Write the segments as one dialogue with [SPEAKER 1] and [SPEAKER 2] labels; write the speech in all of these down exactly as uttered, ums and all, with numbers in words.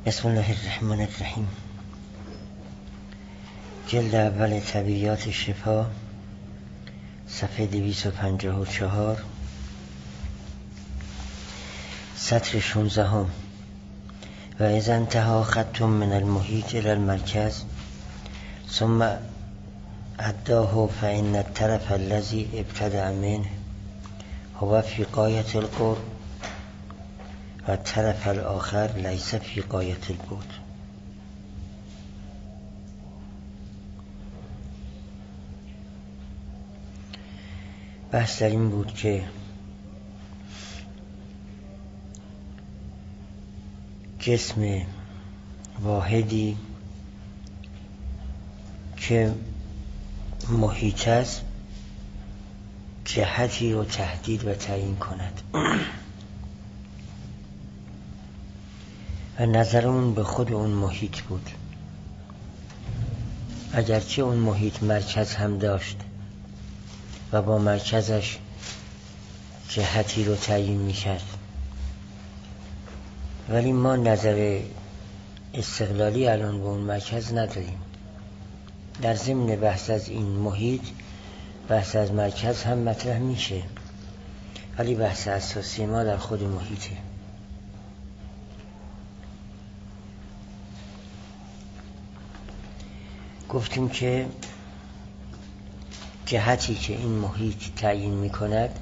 [SPEAKER 1] بسم الله الرحمن الرحیم. جلد اول طبیعیات شفا، صفحه دویست و پنجاه و چهار، سطر شانزدهم. و اذا انتهى خط من المحیط الى المرکز ثم اداه فان الطرف الذي ابتدأ منه هو في غایة القرب و الطرف الاخر لیس فی غایة البعد. بحث در این بود که جسم واحدی که محیط است جهتی رو تحدید و تعیین کند و نظر اون به خود اون محیط بود، اگرچه اون محیط مرکز هم داشت و با مرکزش جهتی رو تعیین می‌کرد، ولی ما نظر استقلالی الان به اون مرکز نداریم. در ضمن بحث از این محیط بحث از مرکز هم مطرح میشه، ولی بحث اساسی ما در خود محیطه. گفتیم که جهتی که این محیط تعیین میکند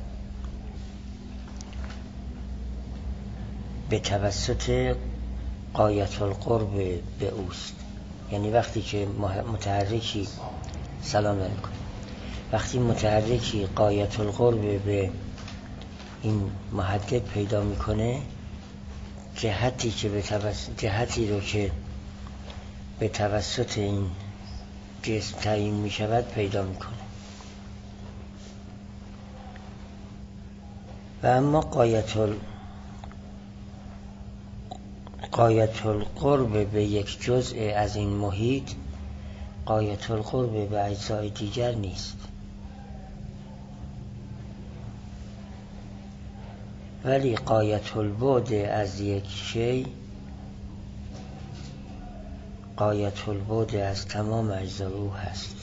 [SPEAKER 1] به توسط غایة القرب به اوست. یعنی وقتی که متحرکی سلام علیکم وقتی متحرکی غایة القرب به این محدد پیدا میکنه، جهتی که به توسط جهتی رو که به توسط این جسم تعیین میشود پیدا میکنه. و اما غایة ال غایة القرب به یک جزء از این محیط غایة القرب به اجزای دیگر نیست، ولی غایة البعد از یک شی غایة البعد از تمام اجزای او هست،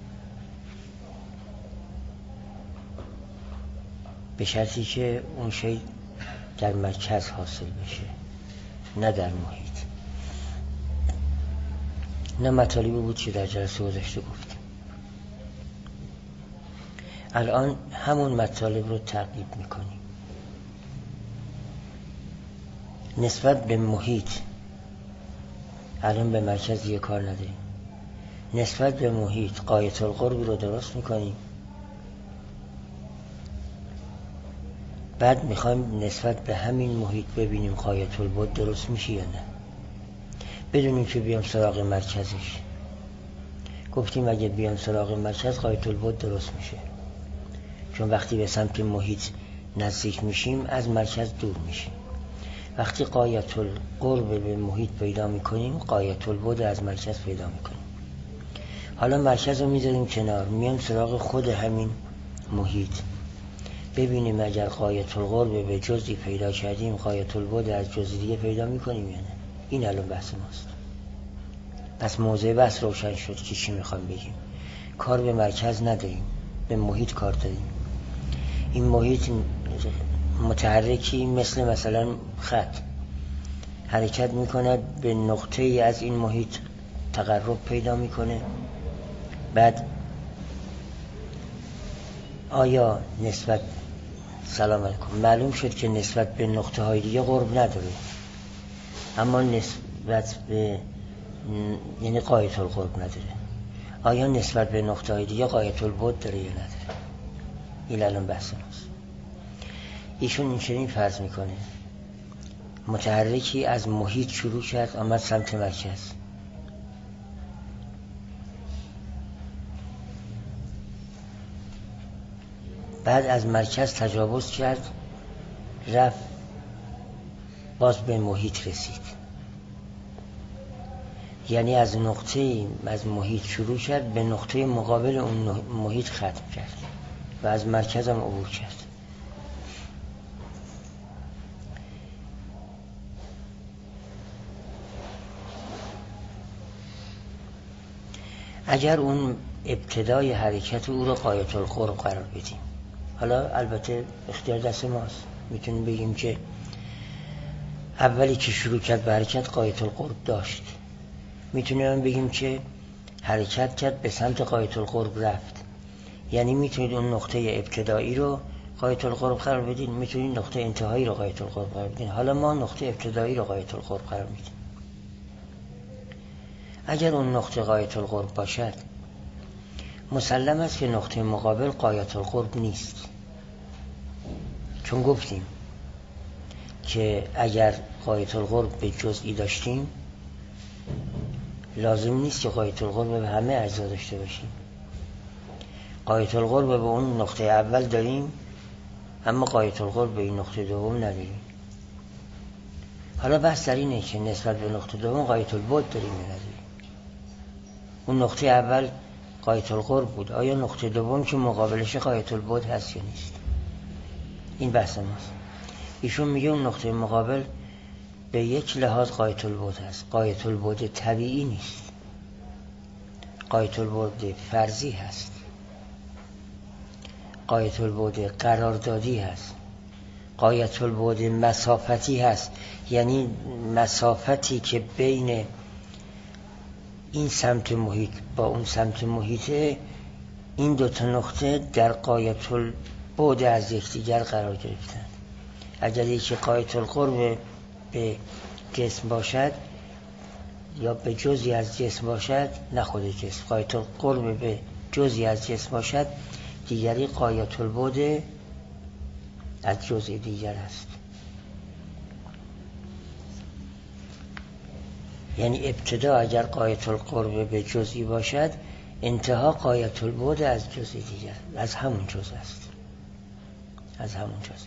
[SPEAKER 1] به شرطی که اون شی در مرکز حاصل بشه نه در محیط. نه مطالبی بود که در جلسه گذشته گفتیم. الان همون مطالب رو تعقیب میکنیم. نسبت به محیط الان به مرکز یه کار نداریم. نسبت به محیط غایة القرب رو درست میکنیم، بعد میخوایم نسبت به همین محیط ببینیم غایة البعد درست میشه یا نه، بدونیم که بیام سراغ مرکزش. گفتیم اگه بیام سراغ مرکز غایة البعد درست میشه، چون وقتی به سمت محیط نزدیک میشیم از مرکز دور میشیم. وقتی غایة القرب به محیط پیدا میکنیم غایة البعد از مرکز پیدا میکنیم. حالا مرکز رو میذاریم کنار، میام سراغ خود همین محیط، ببینیم اگر غایة القرب به جزئی پیدا کردیم غایة البعد از جزئی دیگه پیدا میکنیم یا نه. این الان بحث ماست. پس موضوع بحث روشن شد که چی میخوام بگیم. کار به مرکز نداریم، به محیط کار داریم. این محیط متحرکی مثل مثلا خط حرکت میکند، به نقطه ای از این محیط تقرب پیدا میکنه، بعد آیا نسبت سلام علیکم معلوم شد که نسبت به نقطه های دیگه قرب نداره، اما نسبت به یعنی غایة القرب نداره. آیا نسبت به نقطه های دیگه غایة البعد داره یا نداره؟ این الان بحث ماست. ایشون این چنین فرض میکنه متحرکی از محیط شروع کرد آمد سمت مرکز، بعد از مرکز تجاوز کرد رفت باز به محیط رسید. یعنی از نقطه از محیط شروع کرد به نقطه مقابل اون محیط ختم کرد و از مرکز هم عبور کرد. اگر اون ابتدای حرکت او رو غایة القرب قرار بدیم، حالا البته اختیار دست ماست، میتونیم بگیم که اولی که شروع کرد به حرکت غایة القرب داشت، میتونیم بگیم که حرکت کرد به سمت غایة القرب رفت، یعنی میتونید اون نقطه ابتدایی رو غایة القرب قرار بدین، میتونید نقطه انتهایی رو غایة القرب قرار بدین. حالا ما نقطه ابتدایی رو غایة القرب قرار میدیم. اگر اون نقطه غایة القرب باشد، مسلم است که نقطه مقابل غایة القرب نیست، چون گفتیم که اگر غایة القرب به جزئی داشتیم لازم نیست که غایة القرب به همه اجزا داشته باشیم. غایة القرب به اون نقطه اول داریم، اما غایة القرب به این نقطه دوم نداریم. حالا بحث در اینه که نسبت به نقطه دوم غایة البعد داریم یا نداریم. اون نقطه اول غایة القرب بود، آیا نقطه دوم که مقابلش غایة البعد هست یا نیست؟ این بحث ماست. ایشون میگه اون نقطه مقابل به یک لحاظ غایة البعد هست، غایة البعد طبیعی نیست، غایة البعد فرضی هست، غایة البعد قراردادی هست، غایة البعد مسافتی هست، یعنی مسافتی که بین این سمت محیط با اون سمت محیطه، این دو تا نقطه در غایة البعد از یکدیگر قرار گرفتن. اگر یکی غایة القرب به جسم باشد یا به جزئی از جسم باشد، نه خود جسم، غایة القرب به جزئی از جسم باشد، دیگری غایة البعد از جزء دیگر است. یعنی ابتدا اگر غایة القرب به جزئی باشد، انتها غایة البعد از جزء دیگر، از همون جزء است، از همون جزء.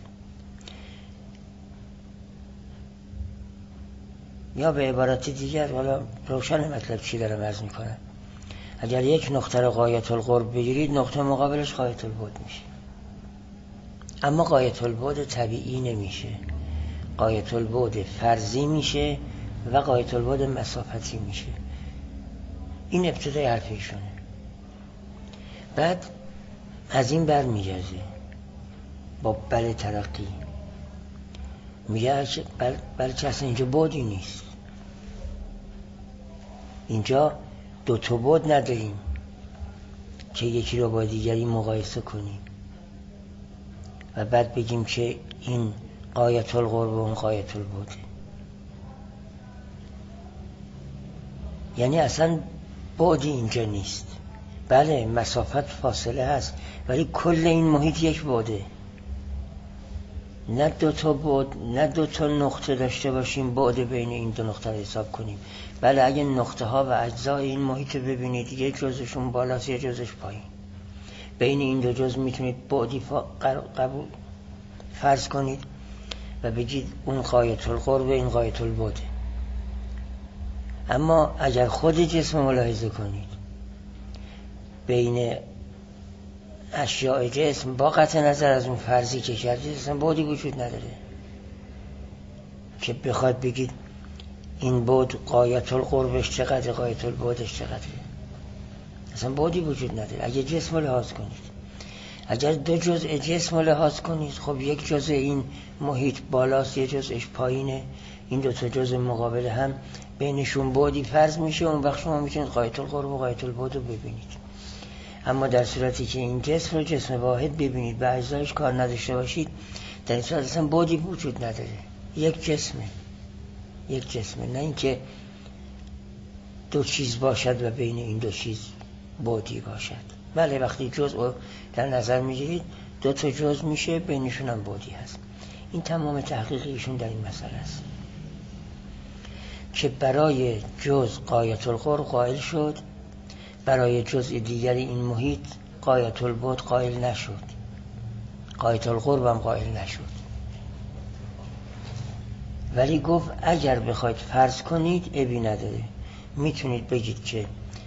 [SPEAKER 1] یا به عبارت دیگر، حالا روشن مطلب چی دارم عرض میکنم، اگر یک نقطه رو غایة القرب بگیرید، نقطه مقابلش غایة البعد میشه، اما غایة البعد طبیعی نمیشه، غایة البعد فرضی میشه و غایة البعد مسافتی میشه. این ابتدای حرف ایشونه. بعد از این بر میگرده با بل ترقی، میگه بل بلکه اصلا اینجا بعدی نیست، اینجا دو تا بعد نداریم که یکی رو با دیگری مقایسه کنیم و بعد بگیم که این غایة القرب و اون غایة البعد. یعنی اصلا بعدی اینجا نیست. بله مسافت فاصله هست، ولی کل این محیط یک بعده. نه دو تا بعد، نه دو تا نقطه داشته باشیم بعد بین این دو نقطه رو حساب کنیم. بله اگه نقطه ها و اجزای این محیط رو ببینید، یک جزشون بالاست یک جزش پایین، بین این دو جز میتونید بعدی قبول فرض کنید و بگید اون غایة القرب این غایة البعد. اما اگر خود جسم ملاحظه کنید، بین اشیاء جسم با قطع نظر از اون فرضی که کردید اصلا بعدی وجود نداره که بخواد بگید این بعد غایة القربش چقدر، غایة البعدش چقدر، اصلا بعدی وجود نداره. اگه جسم لحاظ کنید، اگر دو جزء جسم لحاظ کنید، خب یک جزء این محیط بالاست یک جزءش پایینه، این دو تا جزء مقابل هم بینشون بعدی فرض میشه، اون وقت شما میتونید غایة القرب و غایة البعد رو ببینید. اما در صورتی که این جسم رو جسم واحد ببینید، به اجزایش کار نداشته باشید، در این صورت اصلا بعدی وجود نداره، یک جسمه، یک جسمه، نه اینکه دو چیز باشد و بین این دو چیز بعدی باشد. بله وقتی جزء رو در نظر میگیرید، دو تا جزء میشه، بینشون هم بعدی هست. این تمام تحقیق ایشون در این مسئله است که برای جزء غایة القرب قائل شد، برای جزء دیگری این محیط غایة البعد قائل نشد، غایة القرب هم قائل نشد. ولی گفت اگر بخواید فرض کنید عیبی نداره، میتونید بگید که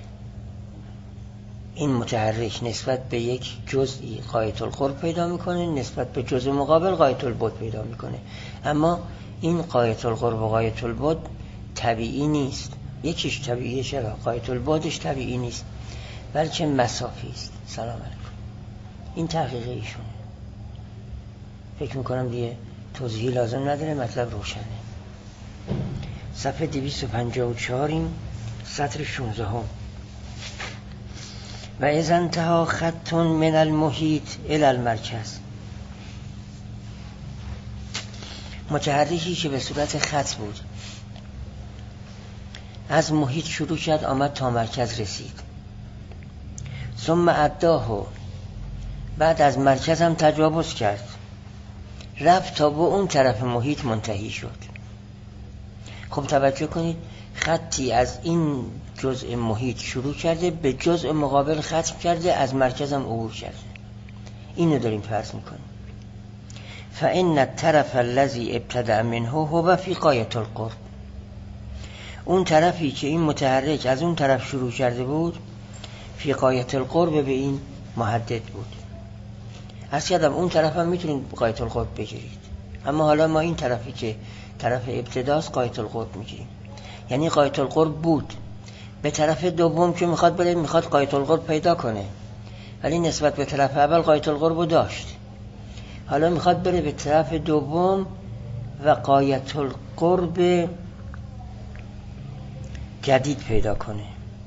[SPEAKER 1] این متحرک نسبت به یک جزئی غایة القرب پیدا میکنه، نسبت به جزء مقابل غایة البعد پیدا میکنه، اما این غایة القرب و غایة البعد طبیعی نیست. یکیش طبیعیه، چرا؟ غایة البعدش طبیعی نیست. بلکه مسافی است. سلام علیکم. این تحقیق ایشونه. فکر میکنم دیگه توضیحی لازم نداره، مطلب روشنه. صفحه دویست و پنجاه و چهار این سطر شانزده هم. و اذا انتهى خط من المحیط الی المرکز، متحرکی که به صورت خط بود از محیط شروع شد آمد تا مرکز رسید. ثم اداه، بعد از مرکز هم تجاوز کرد، رفت تا به اون طرف محیط منتهی شد. خب توجه کنید، خطی از این جزء محیط شروع کرده، به جزء مقابل ختم کرده، از مرکز هم عبور کرده. اینو داریم فرض میکنیم. فإن الطرف الذي ابتدأ منه هو في غایة القرب، اون طرفی که این متحرک از اون طرف شروع کرده بود فی غایة القرب، به این محدد بود. از یادم اون طرف هم میتونید غایة القرب بگیرید، اما حالا ما این طرفی که طرف ابتداست غایة القرب میگیریم. یعنی غایة القرب بود، به طرف دوم که میخواد بره، میخواد غایة القرب پیدا کنه، ولی نسبت به طرف اول غایة القرب رو داشت. حالا میخواد بره به طرف دوم و غایة القرب جدید پیدا کنه،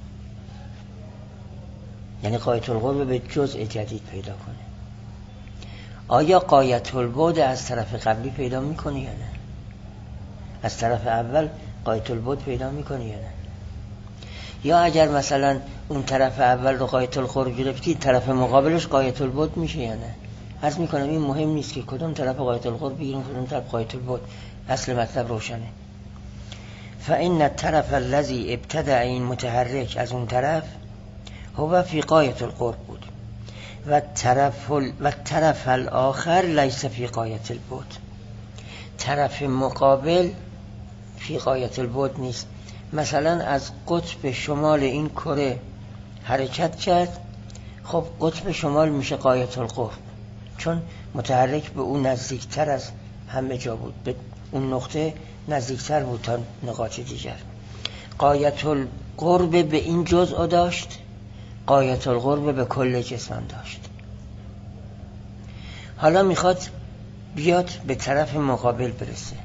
[SPEAKER 1] یعنی غایة القرب به جزء جدید پیدا کنه. آیا غایة البعد از طرف قبلی پیدا میکنه یا نه؟ از طرف اول غایة البعد پیدا میکنه یا نه؟ یا اگر مثلا اون طرف اول رو غایة القرب گرفتی، طرف مقابلش غایة البعد میشه یا نه؟ عرض میکنم این مهم نیست که کدوم طرف غایة القرب بگیریم کدوم طرف غایة البعد، اصل مطلب روشنه. فإن الطرف الذي ابتدأ، این متحرک از اون طرف، هو فی غایة القرب بود و طرف و طرف الاخر لیس فی غایة البعد، طرف مقابل فی غایة البعد نیست. مثلا از قطب شمال این کره حرکت کرد، خب قطب شمال میشه غایة القرب، چون متحرک به اون نزدیکتر از همه جا بود، به اون نقطه نزدیکتر بود تا نقاط دیگر. غایة القرب به این جزء داشت، غایة القرب به کل جسم داشت. حالا میخواد بیاد به طرف مقابل برسه،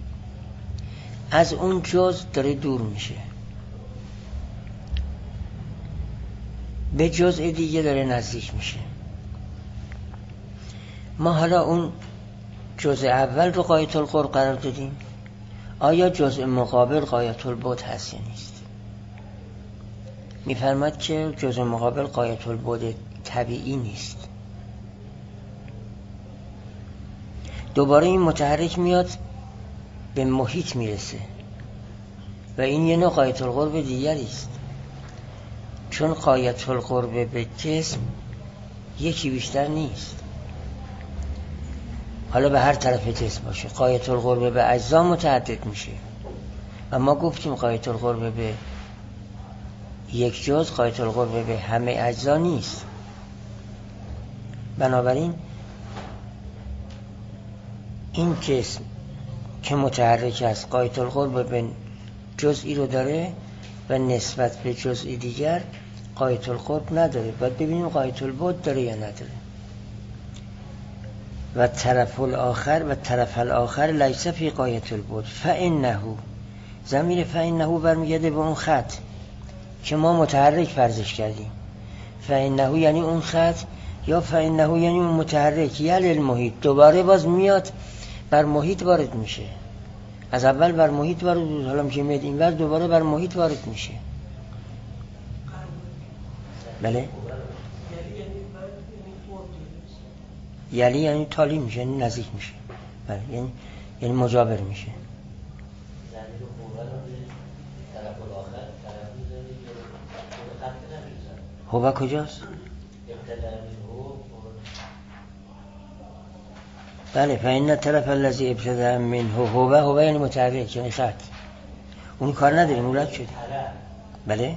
[SPEAKER 1] از اون جزء داره دور میشه، به جزء دیگه داره نزدیک میشه. ما حالا اون جزء اول رو غایة القرب قرار دادیم، آیا جزء مقابل غایة البعد هست یا نیست؟ میفرماد که جزء مقابل غایة البعد طبیعی نیست. دوباره این متحرک میاد به محیط میرسه و این یه نوع غایة القرب دیگری است، چون غایة القرب به جسم یکی بیشتر نیست. حالا به هر طرف جسم باشه، غایة القرب به اجزا متعدد میشه و ما گفتیم غایة القرب به یک جزء، غایة القرب به همه اجزا نیست. بنابراین این جسم که متحرک است غایة القرب به جزئی رو داره و نسبت به جزئی دیگر غایة القرب نداره. باید ببینیم غایة البعد داره یا نداره. و طرف الاخر و طرف الاخر لیس فی غایة البعد فانه، ضمیر فانه برمیگرده به اون خط که ما متحرک فرضش کردیم. فانه یعنی اون خط، یا فانه یعنی اون متحرک، یعنی المحیط، دوباره باز میاد بر محیط وارد میشه. از اول بر محیط وارد بود، حالا که میاد اینور دوباره بر محیط وارد میشه. بله، یعنی یعنی تالی میشه، یعنی نزدیک میشه. بله، یعنی یعنی مجاور میشه. هو کجاست؟ بله، فإن الطرف الذي ابتدأ منه هو هو یعنی متحرک، یعنی خط. اون کار نداریم، اولاد شد. بله،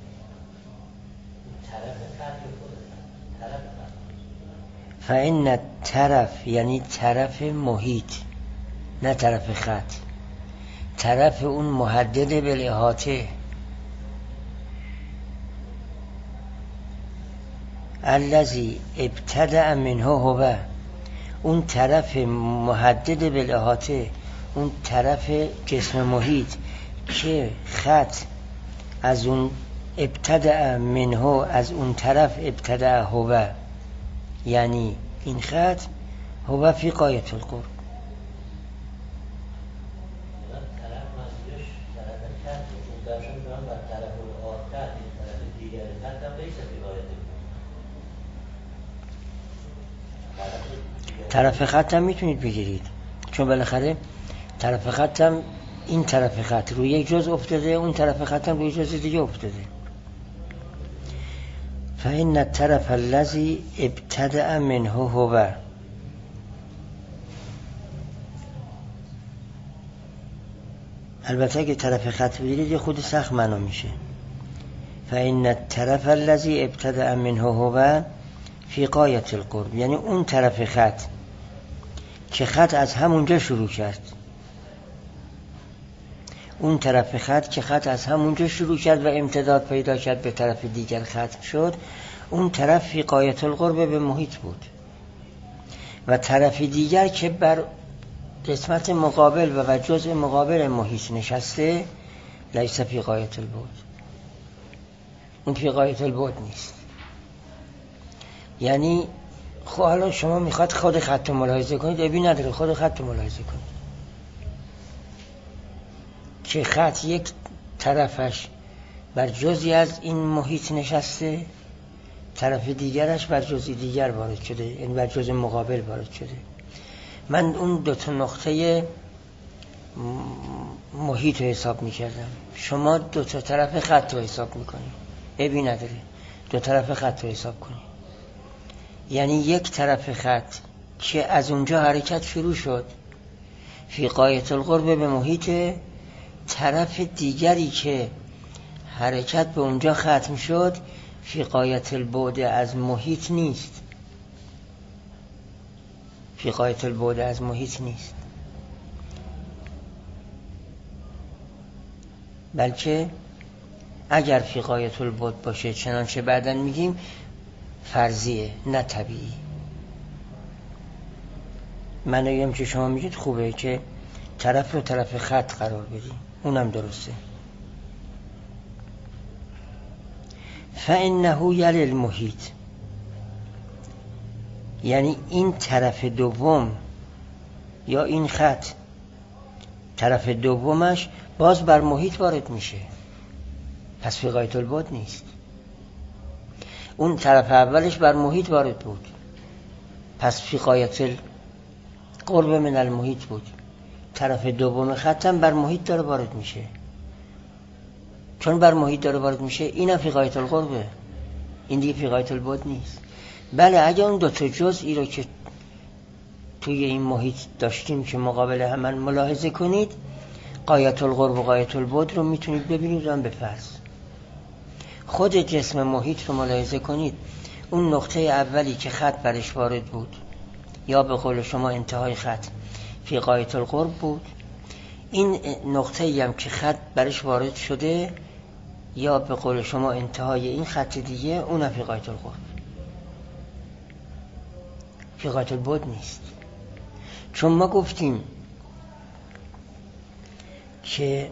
[SPEAKER 1] فإن الطرف یعنی طرف محیط، نه طرف خط، طرف اون محدد به احاطه. الذی ابتدأ منه هو، اون طرف محدد بالاحاطه، اون طرف جسم محیط که خط از اون ابتدأ منه، از اون طرف ابتدأ هو، یعنی این خط هو فی غایة القرب. طرف خط هم میتونید بگیرید، چون بالاخره طرف خط هم این طرف خط روی یک جزء افتاده، اون طرف خط هم روی جزء دیگه افتاده. فإن الطرف الذي ابتدأ منه هو، البته که طرف خط بگیرید یه خود سخت معنا میشه. فإن الطرف الذي ابتدأ منه هو فی غایة القرب، یعنی اون طرف خط که خط از همونجا شروع کرد، اون طرف خط که خط از همونجا شروع کرد و امتداد پیدا کرد به طرف دیگر ختم شد، اون طرف فی غایة القرب به محیط بود، و طرف دیگر که بر قسمت مقابل و جزء مقابل محیط نشسته لیس فی غایة البعد، اون فی غایة البعد نیست. یعنی خب حالا شما میخواد خود خط رو ملاحظه کنید، ابی نداره، خود خط رو ملاحظه کنید که خط یک طرفش بر جزئی از این محیط نشسته، طرف دیگرش بر جزئی دیگر وارد شده، یعنی بر جزء مقابل وارد شده. من اون دو تا نقطه محیط رو حساب میکردم، شما دو تا طرف خط رو حساب میکنید، ابی نداره، دو طرف خط رو حساب کنید. یعنی یک طرف خط که از اونجا حرکت شروع شد فی غایة القرب به محیط، طرف دیگری که حرکت به اونجا ختم شد فی غایة البعد از محیط نیست، فی غایة البعد از محیط نیست، بلکه اگر فی غایة البعد باشه چنانچه بعداً میگیم فرضیه نه طبیعی. منویم که شما میگید خوبه که طرف رو طرف خط قرار بدیم، اونم درسته. فإنه یلی المحیط، یعنی این طرف دوم یا این خط طرف دومش باز بر محیط وارد میشه، پس فی غایة البعد نیست. اون طرف اولش بر محیط وارد بود، پس فی غایة القرب من المحیط بود. طرف دوم خطم بر محیط داره وارد میشه، چون بر محیط داره وارد میشه اینم فی غایة القربه، این دیگه فی غایة البعد نیست. بله اگه اون دو تا جزئی رو که توی این محیط داشتیم که مقابل هم ملاحظه کنید، غایة القرب و غایة البعد رو میتونید ببینید و هم به فرض خود جسم محیط رو ملاحظه کنید. اون نقطه اولی که خط برش وارد بود، یا به قول شما انتهای خط فی غایة القرب بود، این نقطه‌ای هم که خط برش وارد شده یا به قول شما انتهای این خط دیگه، اون فی غایة القرب، فی غایة البعد نیست. چون ما گفتیم که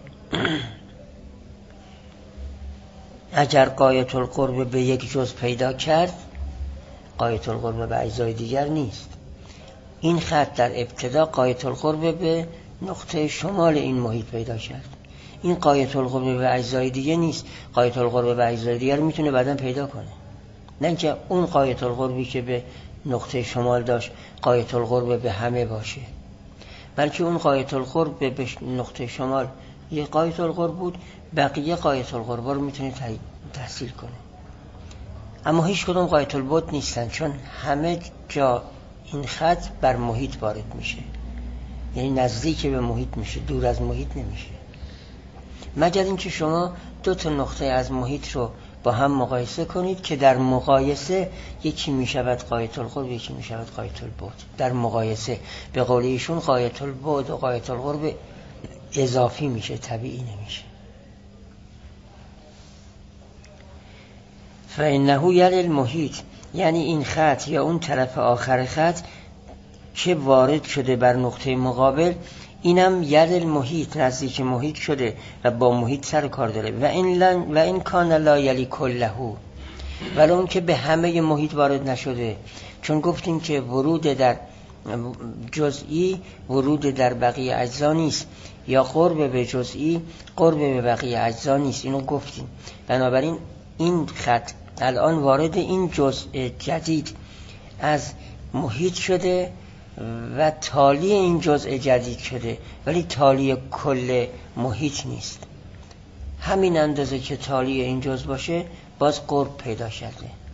[SPEAKER 1] اگر غایة القرب به یک جزء پیدا کرد، غایة القرب به اجزای دیگر نیست. این خط در ابتدا غایة القرب به نقطه شمال این محیط پیدا کرد، این غایة القرب به اجزای دیگه نیست. غایة القرب به اجزای دیگر میتونه بعداً پیدا کنه، نه اینکه اون غایة القربی که به نقطه شمال داشت غایة القرب به همه باشه، بلکه اون غایة القرب به نقطه شمال یه غایة القرب بود، بقیه غایة القرب رو میتونه تحصیل کنه. اما هیچ کدوم غایة البعد نیستن، چون همه جا این خط بر محیط وارد میشه، یعنی نزدیک به محیط میشه، دور از محیط نمیشه، مگر اینکه شما دو تا نقطه از محیط رو با هم مقایسه کنید که در مقایسه یکی میشود غایة القرب، یکی میشود غایة البعد. در مقایسه به قول ایشون غایة البعد و غایة القرب اضافی میشه، طبیعی نمیشه. فإنه یلی المحیط، یعنی این خط یا اون طرف آخر خط که وارد شده بر نقطه مقابل، اینم ید المحیط، نزدیک محیط شده و با محیط سر کار داره. و این لن و این کان لا یلی کله، ولی اون که به همه محیط وارد نشده، چون گفتیم که ورود در جزئی ورود در بقیه اجزا نیست، یا قرب به جزئی قرب به بقیه اجزا نیست، اینو گفتیم. بنابراین این خط الان وارد این جزء جدید از محیط شده و تالی این جزء جدید شده، ولی تالی کل محیط نیست. همین اندازه که تالی این جزء باشه باز قرب پیدا شده.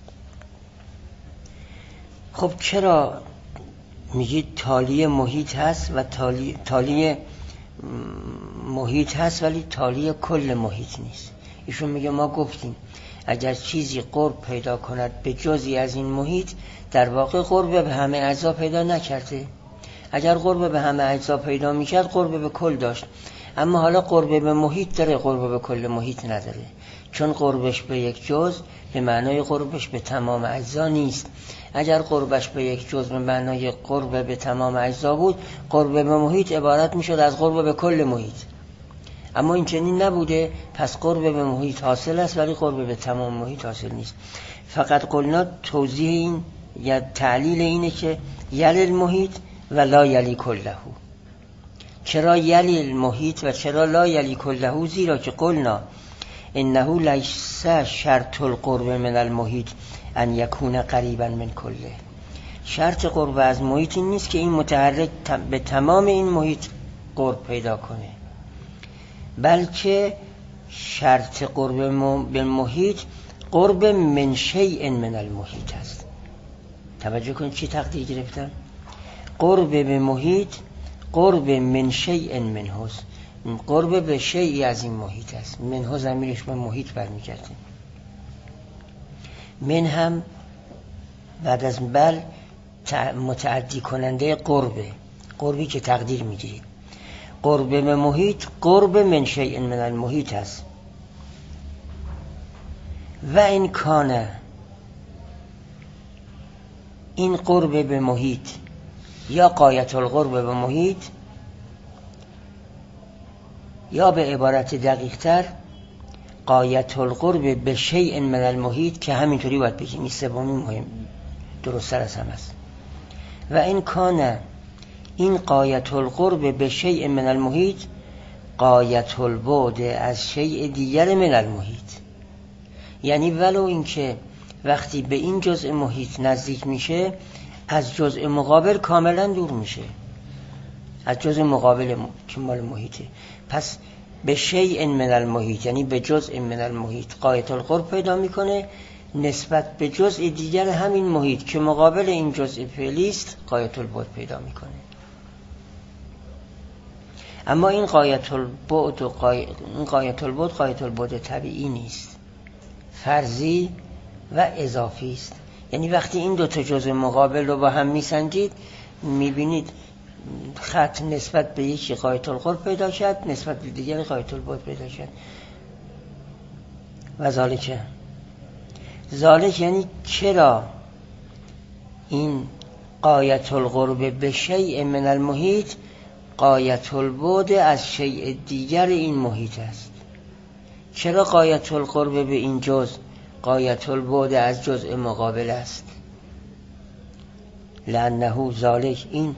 [SPEAKER 1] خب چرا میگید تالی محیط هست و تالی, تالی محیط هست ولی تالی کل محیط نیست؟ ایشون میگه ما گفتیم اگر چیزی قرب پیدا کند به جزئی از این محیط، در واقع قرب به همه اجزا پیدا نکرده. اگر قرب به همه اجزا پیدا میکرد قرب به کل داشت، اما حالا قرب به محیط داره، قرب به کل محیط نداره، چون قربش به یک جزء به معنای قربش به تمام اجزا نیست. اگر قربش به یک جزء به معنای قرب به تمام اجزا بود، قرب به محیط عبارت میشد از قرب به کل محیط، اما این چنین نبوده. پس قرب به محیط حاصل است ولی قرب به تمام محیط حاصل نیست. فقط قلنا توضیح این یا تعلیل اینه که یل المحیط و لا یلی کله. چرا یلی المحیط و چرا لا یلی کله؟ زیرا که قلنا انه لیس شرط القرب من المحیط ان یکون قریبا من کله. شرط قرب از محیط این نیست که این متحرک به تمام این محیط قرب پیدا کنه، بلکه شرط قرب به محیط قرب من شیء من المحیط است. توجه کنید چی تقدیر گرفتم؟ قرب به محیط قرب من شیء منه، قرب به شیئی از این محیط است. منه ضمیرش به محیط برمیگرده. من هم بعد از بل متعدی کننده قربه، قربی که تقدیر میگیرید. قرب به محیط قرب من شیء من المحیط است. و این کانه، این قرب به محیط یا غایت القرب به محیط، یا به عبارت دقیق تر غایت القرب به شیء من المحیط، که همینطوری باید بگیم، این سومی مهم درست‌تر از هم است. و این کانه، این غایت القرب به شیء من المحیط غایت البعد از شیء دیگر من المحیط، یعنی ولو اینکه وقتی به این جزء محیط نزدیک میشه از جزء مقابل کاملا دور میشه، از جزء مقابل که مال محیطه. پس به شیء من المحیط یعنی به جزء من المحیط غایت القرب پیدا میکنه نسبت به جزء دیگر همین محیط که مقابل این جزء فعلی است غایت البعد پیدا میکنه. اما این غایت البعد و غای... این غایت البعد غایت البعد طبیعی نیست، فرضی و اضافی است. یعنی وقتی این دو تا جزء مقابل رو با هم میسنجید میبینید خط نسبت به یکی غایت القرب پیدا شد، نسبت به دیگر غایت البعد پیدا شد. و ذالک ذالک یعنی چرا این غایت القرب به شیء من المحیط غایت البعد از شیء دیگر این محیط است. چرا غایت القرب به این جزء غایت البعد از جزء مقابل است؟ لانه ذالک، این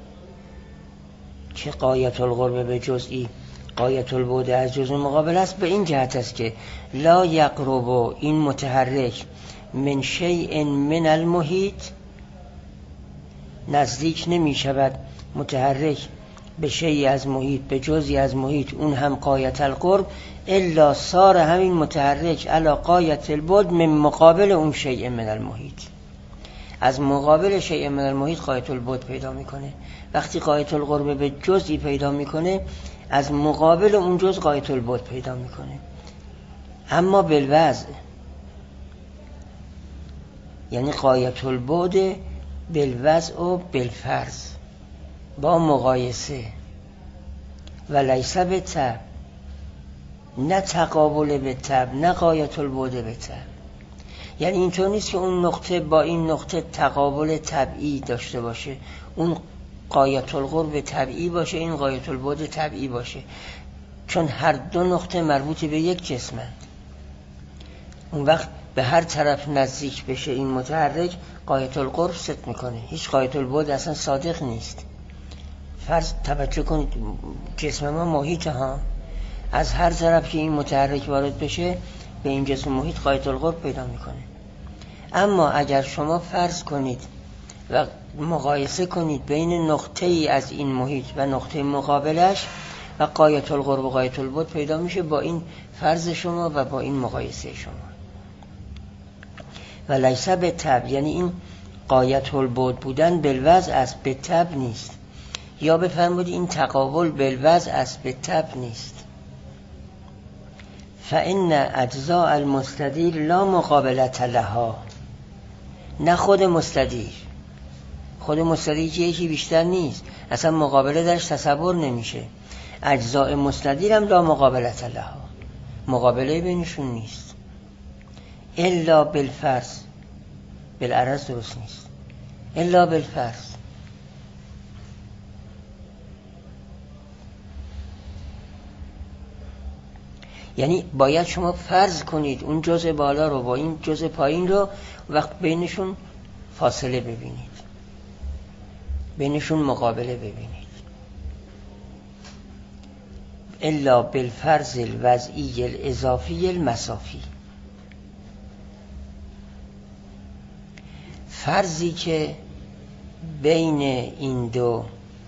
[SPEAKER 1] که غایت القرب به جزئی غایت البعد از جزء مقابل است به این جهت است که لا یقرب، این متحرک، من شیء من المحیط نزدیک نمی شود، متحرک به شیء از محیط، به جزئی از محیط، اون هم غایت القرب، الا صار همین متحرک علی غایت البعد من مقابل اون شیء من المحیط، از مقابل شیء من المحیط غایت البعد پیدا میکنه. وقتی غایت القرب به جزئی پیدا میکنه از مقابل اون جزء غایت البعد پیدا میکنه. اما بالوضع یعنی غایت البعد بالوضع و بالفرض، با مقایسه، و لیس به تب، نه تقابل به تب، نه غایت البعد به تب. یعنی اینطور نیست که اون نقطه با این نقطه تقابل طبعی داشته باشه، اون غایت القرب طبعی باشه، این غایت البعد طبعی باشه، چون هر دو نقطه مربوط به یک جسمند. اون وقت به هر طرف نزدیک بشه این متحرک غایت القرب ست میکنه، هیچ غایت البعد اصلا صادق نیست. فرض توجه کنید جسم ما محیط ها، از هر طرف که این متحرک وارد بشه به این جسم محیط غایت القرب پیدا میکنه. اما اگر شما فرض کنید و مقایسه کنید بین نقطه ای از این محیط و نقطه مقابلش و غایت القرب و غایت البعد پیدا میشه با این فرض شما و با این مقایسه شما. و لیس به تبع، یعنی این غایت البعد بودن بالوضع است، به تبع نیست. یا بفرمایید این تقابل بالوضع است، به تبع نیست. فإن اجزاء المستدیر لا مقابلت لها، نه خود مستدیر، خود مستدیر یکی بیشتر نیست، اصلا مقابله درش تصور نمیشه. اجزاء مستدیر هم لا مقابلت لها، مقابله بینشون نیست. الا بالفرض، بالعرض درست نیست، الا بالفرض. یعنی باید شما فرض کنید اون جزء بالا رو با این جزء پایین رو، وقت بینشون فاصله ببینید، بینشون مقابله ببینید. الا بالفرض الوضعی الاضافی المسافی، فرضی که بین این دو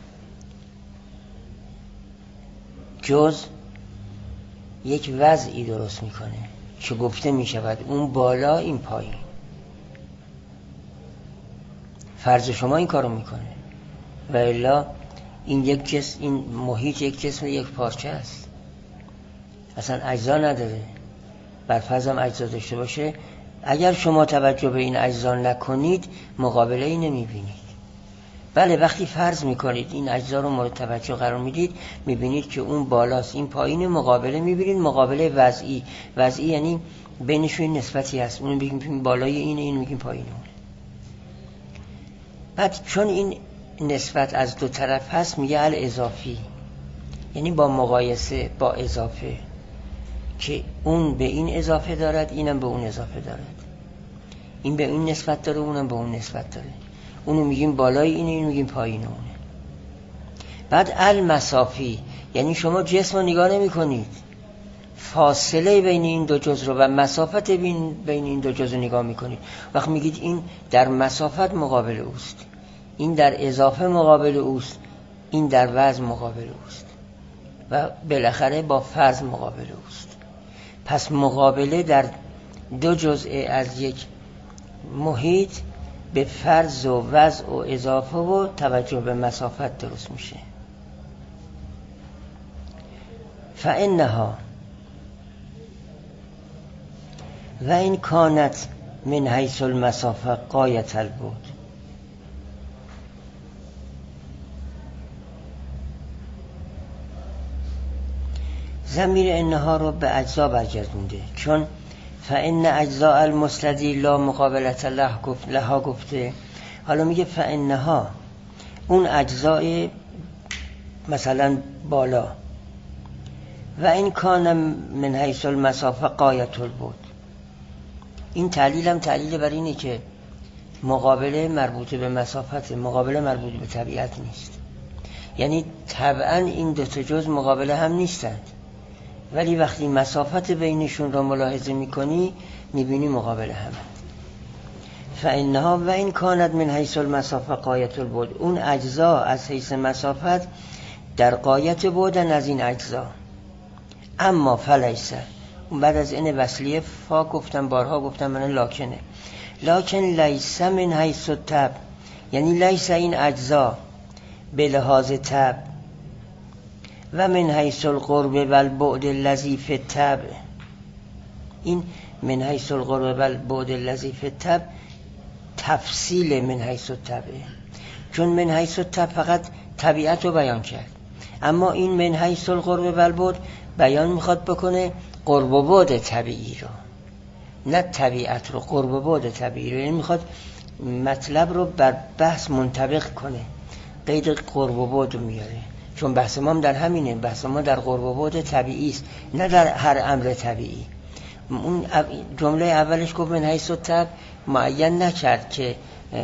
[SPEAKER 1] جز یک وضعی درست میکنه که گفته میشود اون بالا این پایین. فرض شما این کارو میکنه و الا این یک جسم، این محیط یک جسم یک پارچه است، اصلا اجزا نداره. بر فرض هم اجزا داشته باشه، اگر شما توجه به این اجزا نکنید مقابله ای نمیبینید. بله وقتی فرض میکنید این اجزا رو مورد توجه قرار میدید، میبینید که اون بالاست این پایین، مقابله میبینید، مقابله وضعی. وضعی یعنی بینشون نسبتی هست، اون میگیم بالای اینه، این میگیم پایین اونه. بعد چون این نسبت از دو طرف هست میگه الاضافی، یعنی با مقایسه، با اضافه، که اون به این اضافه دارد، اینم به اون اضافه دارد، این به این نسبت داره، اونم به اون نسبت داره. اونو میگیم بالای اینه، اینو میگیم پایین اونه. بعد المسافی، یعنی شما جسم رو نگاه نمی کنید، فاصله بین این دو جزء رو و مسافت بین بین این دو جزء رو نگاه میکنید. وقت میگید این در مسافت مقابل اوست، این در اضافه مقابل اوست، این در وزن مقابل اوست و بالاخره با فرض مقابل اوست. پس مقابله در دو جزء از یک محیط به فرض و وضع و اضافه و توجه به مسافت درست میشه. فإنها و این کانت من حیث المسافه غایت البعد، ضمیر انها رو به اجزا برگردونده، چون فإن اجزاء المستدیر لا مقابلت لها گفته. حالا میگه فإنها، اون اجزای مثلا بالا، و این کان من حیث المسافه غایت البعد. این تعلیل هم تعلیل بر اینه که مقابله مربوط به مسافت، مقابله مربوط به طبیعت نیست. یعنی طبعا این دو تا جز مقابله هم نیستند، ولی وقتی مسافت بینشون رو ملاحظه میکنی میبینی مقابل هم. فإنها و این کانت من حیث المسافه غایت البعد، اون اجزا از حیث مسافت در غایت بودن از این اجزا. اما فلیسه، بعد از این وصلیه فا گفتم، بارها گفتم من لاکنه، لکن لیسه من حیث التبع، یعنی لیسه این اجزا به لحاظ تبع و من حیث القرب و البعد الذی فی التبع. این من حیث القرب و البعد الذی فی التبع تفصیل من حیث التبع، چون من حیث التبع فقط طبیعت رو بیان کرد، اما این من حیث القرب و البعد بیان میخواد بکنه قرب و بعد طبیعی رو. نه طبیعت رو، قرب و بعد طبیعی رو. یعنی میخواد مطلب رو بر بحث منطبق کنه، قید قرب و بعد رو میاره، چون بحث ما هم در همینه، بحث ما در قرب و بعد طبیعی است، نه در هر امر طبیعی. اون جمله اولش گفت من حیث الطبع، معین نکرد که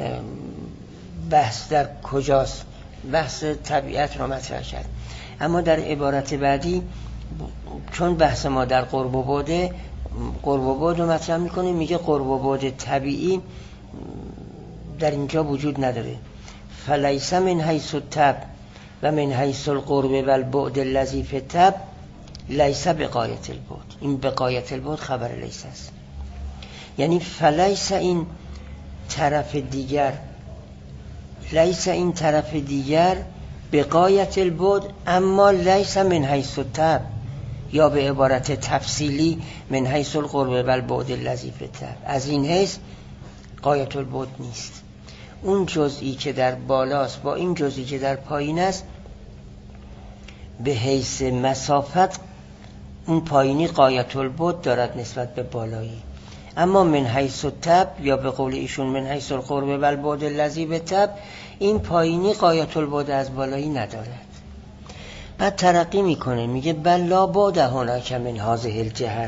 [SPEAKER 1] بحث در کجاست، بحث طبیعت رو مطرح کرد. اما در عبارت بعدی چون بحث ما در قرب و بعد، قرب و بعد رو مطرح میکنه، میگه قرب و بعد طبیعی در اینجا وجود نداره. فلیس من حیث الطبع و من حیث القرب و البعد الذی فی الطبع لیس بغایت البعد. این بغایت البعد خبر لیس است، یعنی فلیس این طرف دیگر، لیس این طرف دیگر بغایت البعد، اما لیس من حیث الطبع، یا به عبارت تفصیلی من حیث القرب و البعد الذی فی الطبع، از این حیث غایت البعد نیست. اون جزئی که در بالاست با این جزئی که در پایین است به حیث مسافت اون پایینی غایت البعد دارد نسبت به بالایی، اما من حیث الطبع یا به قول ایشون من حیث القرب و البعد الذی فی الطبع، این پایینی غایت البعد از بالایی ندارد. بعد ترقی میکنه میگه بل لا بعد هناک من هذه الجهه،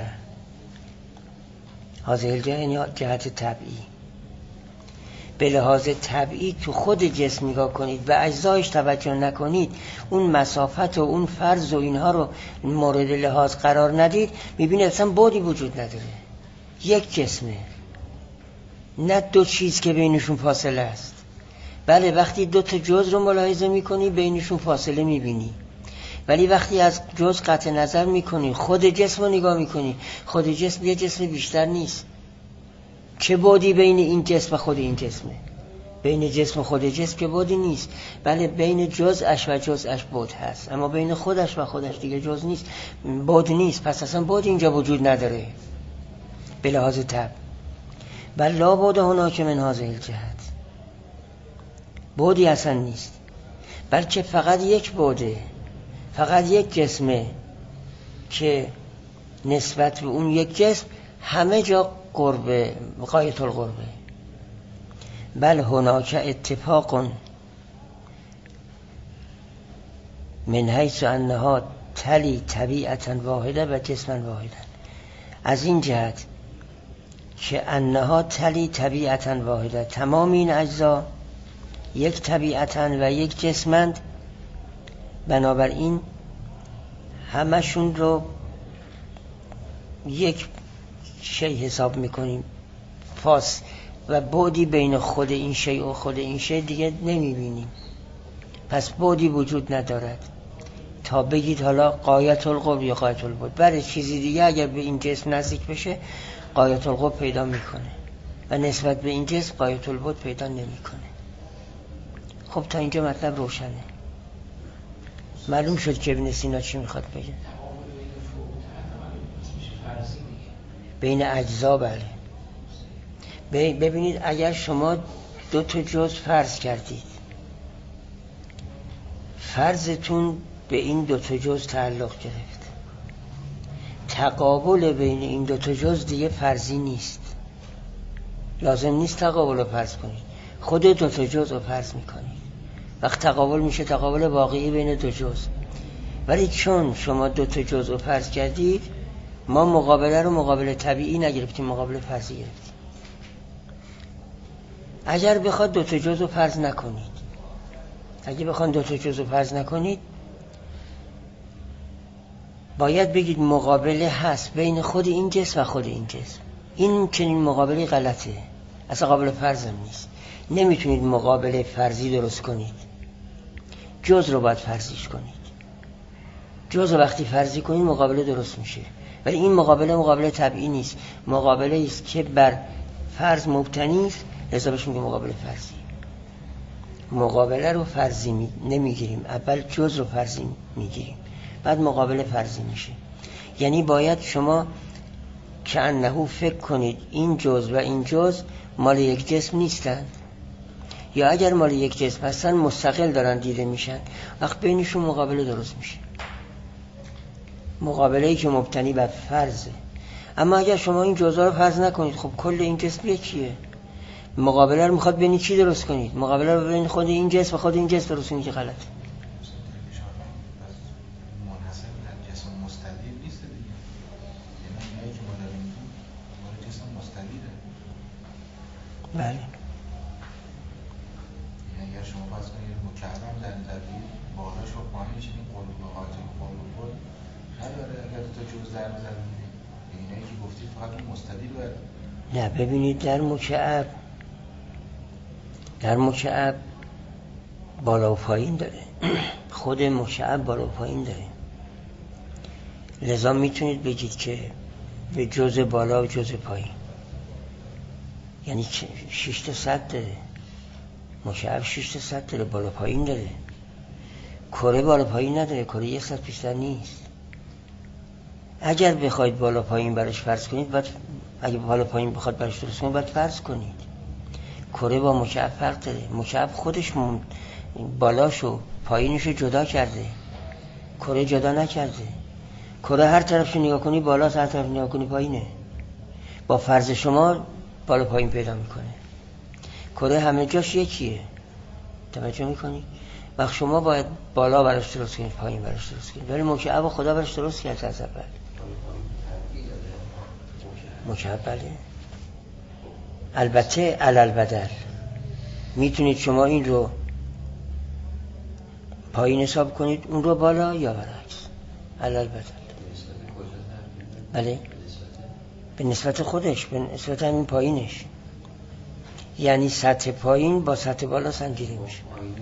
[SPEAKER 1] هذه الجهه یعنی جهت طبعی. به لحاظ طبعی تو خود جسم نگاه کنید و اجزایش توجه نکنید، اون مسافت و اون فرض و اینها رو مورد لحاظ قرار ندید، میبینید اصلا بعدی وجود نداره، یک جسمه، نه دو چیز که بینشون فاصله است. بله وقتی دو تا جزء رو ملاحظه میکنی بینشون فاصله میبینی، ولی وقتی از جزء قطع نظر میکنی، خود جسم رو نگاه میکنی، خود جسم یه جسم بیشتر نیست. چه بعدی بین این جسم و خود این جسمه؟ بین جسم و خود جسم که بعدی نیست، بله بین جزءش و جزءش بعد هست، اما بین خودش و خودش دیگه جزء نیست، بعد نیست. پس اصلا بعد اینجا وجود نداره به لحاظ طبع. بل لا بعد هناک من هذه الجهت، بعدی اصلا نیست، بلکه فقط یک بعده، فقط یک جسمه که نسبت به اون یک جسم همه جا قرب، غایت القربه. بل هناک اتفاق من حیث انها تلی طبیعتا واحده و جسما واحدا، از این جهت که انها تلی طبیعتا واحده، تمام این اجزا یک طبیعتا و یک جسمند، بنابراین همشون رو یک شی حساب میکنیم، فاس و بعدی بین خود این شی و خود این شی دیگه نمیبینیم، پس بعدی وجود ندارد تا بگید حالا غایت القرب یا غایت البعد. برای چیزی دیگه اگر به این جسم نزدیک بشه غایت القرب پیدا میکنه و نسبت به این جسم غایت البعد پیدا نمیکنه. خب تا اینجا مطلب روشنه، معلوم شد که ابن سینا چی میخواد بگه. بین اجزا بله. ببینید اگر شما دو تا جزء فرض کردید، فرضتون به این دو تا جزء تعلق گرفت، تقابل بین این دو تا جزء دیگه فرضی نیست، لازم نیست تقابل رو فرض کنید، خود دو تا جزء رو فرض میکنید، وقت تقابل میشه تقابل واقعی بین دو جزء. ولی چون شما دو تا جزء رو فرض کردید، ما مقابله رو مقابله طبیعی نگرفتیم، مقابله فرضی گرفتیم. اگر بخواد دو تا جزء رو فرض نکنید، اگه بخواد دو تا جزء رو فرض نکنید، باید بگید مقابله هست بین خود این جسم و خود این جسم. این چنین مقابله غلطه، اصلا قابل فرض هم نیست. نمیتونید مقابله فرضی درست کنید، جزء رو باید فرضیش کنید. جزء وقتی فرضی کنید مقابله درست میشه، ولی این مقابله مقابله طبیعی نیست، مقابله است که بر فرض مبتنی است، لذا بهش میگه مقابله فرضی. مقابله رو فرضی می... نمیگیریم، اول جزء رو فرضی میگیریم، بعد مقابله فرضی میشه. یعنی باید شما که انهو فکر کنید این جزء و این جزء مال یک جسم نیستن، یا اگر مال یک جسم هستن مستقل دارن دیده میشن، وقت بینشون مقابله درست میشه. مقابله‌ای که مبتنی بر فرضه. اما اگر شما این جزء رو فرض نکنید، خب کل این جسم یکیه. مقابله رو میخواد ببینید چی درست کنید؟ مقابله رو ببینید خود این جسم و خود این جسم درست کنید که غلطه. بله.
[SPEAKER 2] اگر شما فرض کنید مکعبم در نظری بالاش و پایینش این قلوب و حاجب قلوب بود نداره، اگر دو تا جزء در نظر بگیرید اینایی که گفتید فقط اون مستدیل باید.
[SPEAKER 1] نه ببینید در مکعب در مکعب بالا و پایین داره. خود مکعب بالا و پایین داره. لذا میتونید بگید که به جزء بالا و جزء پایین، یعنی شش تا صد داره. مکعب شش تا صد داره، بالا پایین داره. کره بالا پایین نداره، کره یک صد بیشتر نیست. اگر بخواید بالا پایین براش فرض کنید، باید اگه بالا پایین بخواد براش درست کنید باید فرض کنید. کره با مکعب فرق داره. مکعب خودش بالاشو پایینشو جدا کرده، کره جدا نکرده. کره هر طرفشو نگاه کنی بالاست، هر طرف نگاه کنی پایینه. با فرض شما بالا پایین پیدا میکنه. کره همه جاش یکیه، توجه میکنی؟ وقت شما باید بالا براش درست کنید، پایین براش درست کنید. ولی مکعب خدا براش درست کرده از اول. مکعب بله. البته علل بدل میتونید شما این رو پایین حساب کنید، اون رو بالا، یا برعکس. علل بدل بله، به نسبت خودش، به نسبت همین پایینش. یعنی سطح پایین با سطح بالا سنجیده میشه.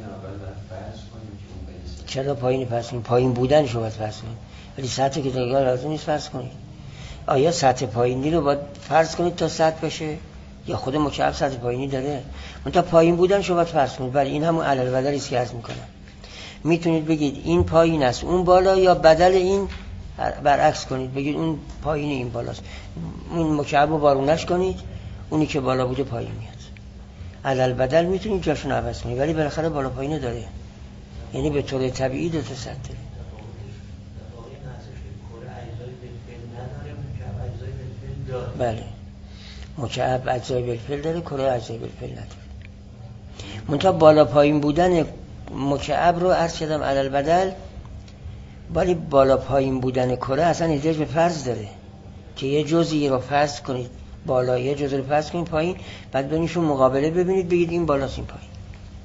[SPEAKER 1] چرا پایین فرض کنید؟ پایین بودن شو باید فرض کنید، ولی سطح که دیگه لازم نیست فرض کنید. آیا سطح پایینی رو باید فرض کنید تا سطح بشه، یا خود مکعب سطح پایینی داره؟ منتها پایین بودن شو باید فرض کنید. ولی این همون علل بدلی است که عرض میکنم. میتونید بگید این پایین است اون بالا، یا بدل این برعکس کنید، بگید اون پایین این بالاست. اون مکعب رو بارونش کنید، اونی که بالا بوده پایین میاد. علل بدل میتونید جاشون عوض کنید، ولی بالاخره بالا پایین داره. یعنی به طور طبیعی دو تا سطح داره. بله، مکعب اجزای بالفعل داره، کره اجزای بالفعل نداره. منتها بالا پایین بودن مکعب رو عرض کردم علل بدل، ولی بالا پایین بودن کره اصلا احتیاج به فرض داره که یه جزئی رو فرض کنید بالا، یه جزئی رو فرض کنید پایین، بعد بینشون مقابله ببینید، بگید این بالاست این پایین.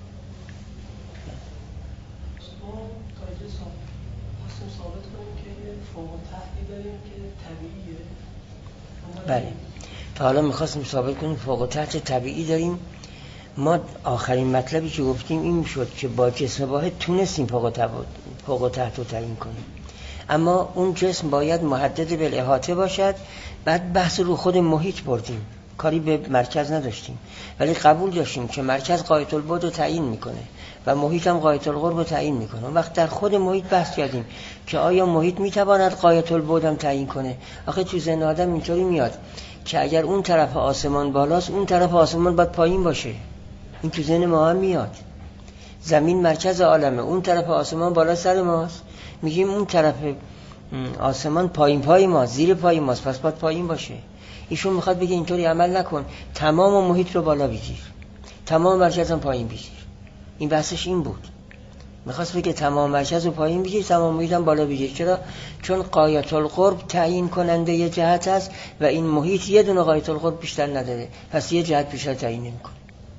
[SPEAKER 1] بله، تا حالا میخواستیم ثابت کنیم فوق و تحت طبیعی داریم. ما آخرین مطلبی که گفتیم این شد که با جسم واحد تونستیم فوق و تحت رو تعیین کنیم، اما اون جسم باید محدد بالاحاطه باشد. بعد بحث رو خود محیط بردیم، کاری به مرکز نداشتیم، ولی قبول داشتیم که مرکز غایة البعد رو تعیین میکنه و محیط هم غایة القرب رو تعیین میکنه. اون وقت در خود محیط بحث کردیم که آیا محیط میتواند غایة البعد هم تعیین کنه. آخه تو ذهن آدم اینطوری میاد که اگر اون طرف آسمان بالاست، اون طرف آسمان باید پایین باشه. این تو ذهن ما هم میاد. زمین مرکز عالمه، اون طرف آسمان بالا سر ماست، میگیم اون طرف آسمان پایین پای ماست، زیر پای ماست، پس باید پایین باشه. ایشون میخواد بگه اینطوری عمل نکن، تمام محیط رو بالا بگیر، تمام مرکز هم پایین بگیر. این بحثش این بود، میخواست بگه تمام مرکز رو پایین بگیر، تمام محیط هم بالا بگیر. چرا؟ چون غایة القرب تعیین کننده یه جهت است و این محیط یه دونه غایة القرب بیشتر نداره، پس یه جهت بیشتر تعیین نمی‌کنه.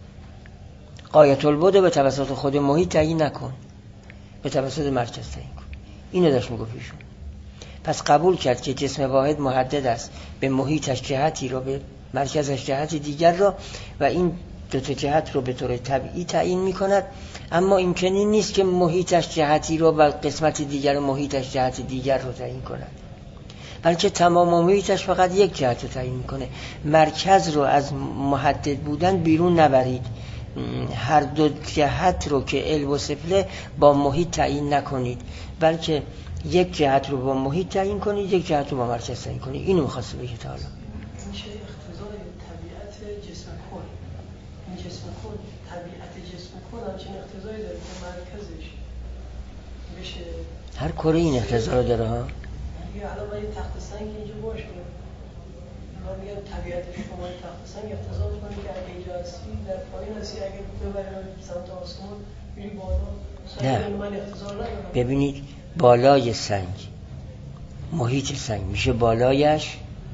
[SPEAKER 1] غایة البعد به توسط خود محیط تعیین نکن، به توسط مرکز تعیین کن. اینو داشت میگفت ایشون. پس قبول کرد که جسم واحد محدد است، به محیطش جهتی رو، به مرکزش جهت دیگر رو، و این دو تا جهت رو به طور طبیعی تعیین میکند. اما این چنین نیست که محیطش جهتی رو و قسمت دیگر محیطش جهت دیگر رو تعیین کند، بلکه تمام محیطش فقط یک جهت رو تعیین میکنه. مرکز رو از محدد بودن بیرون نبرید، هر دو جهت رو که علو و سفله با محیط تعیین نکنید، بلکه یک جهت رو با محیط تعیین کنید، یک جهت رو با مرکز تعیین کنید. اینو می‌خواسته بگه تا حالا.
[SPEAKER 3] این چه اقتضای طبیعت جسم کن، این جسم کن، طبیعت جسم کن همچین اقتضایی داره که مرکزش بشه.
[SPEAKER 1] هر کره این اقتضا رو داره ها.
[SPEAKER 3] دیگه الان باید تخت سنگ اینجا باشه، طبیعت شما تخت سنگ اقتضا میکنه که اگه اینجا هستی در پایین هستی، اگه ببریم سمت آسمان میری بالا.
[SPEAKER 1] نه
[SPEAKER 3] من اقتضا ندارم.
[SPEAKER 1] ببینید بالای سنگ، محیط سنگ میشه بالایش،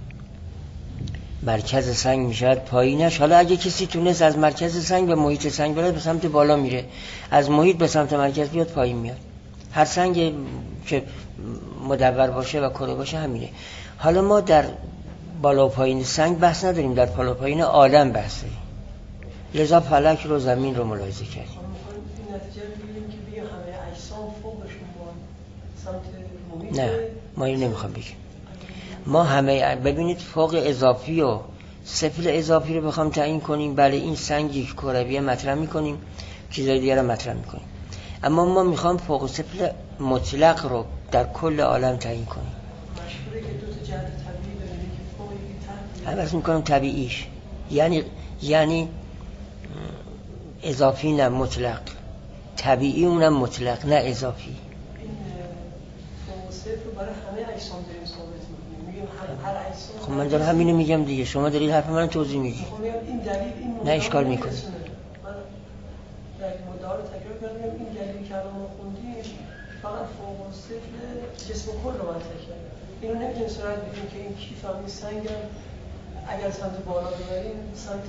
[SPEAKER 1] مرکز سنگ میشه پایینش. حالا اگه کسی تونست از مرکز سنگ به محیط سنگ بره، به سمت بالا میره، از محیط به سمت مرکز بیاد پایین میاد. هر سنگ که مدور باشه و کره باشه همینه. حالا ما در بالا و پایین سنگ بحث نداریم، در بالا و پایین عالم بحث داریم. لذا فلک رو زمین رو ملاحظه کردیم.
[SPEAKER 3] این نتیجه بگیریم که بیا همه اجسام فوقشون سمت محیط.
[SPEAKER 1] نه ما این نمیخوام بگیم. ما همه ببینید فوق اضافی و سفل اضافی رو بخوام تعیین کنیم، بله این سنگی کرویه مطرح میکنیم، چیزای دیگه رو مطرح میکنیم، اما ما میخوام فوق و سفل مطلق رو در کل عالم تعیین کنیم.
[SPEAKER 3] مشهوره که دو تا جهت طبیعی داره، که فوق یکی تحت.
[SPEAKER 1] عوض میکنم طبیعیش، یعنی یعنی اضافی نه مطلق، طبیعی اونم مطلق نه اضافی.
[SPEAKER 3] این فوق و سفل برای همه اجسام داریم ثابت میکنیم، میگیم هر اجسام.
[SPEAKER 1] خب من دارم همینو میگم دیگه، شما دارید حرف من توضیح میدید.
[SPEAKER 3] خب این دلیل این
[SPEAKER 1] نه اشکال میکنه.
[SPEAKER 3] من در مدار تکرار کردم این دلیلی که الان ما خوندیم فقط فوق و سفل جسم کل رو منطق کرد. اینو نمیتونیم صورت بدیم که این کیف هم این سنگ هم اگر سمت بالا ببریم سمت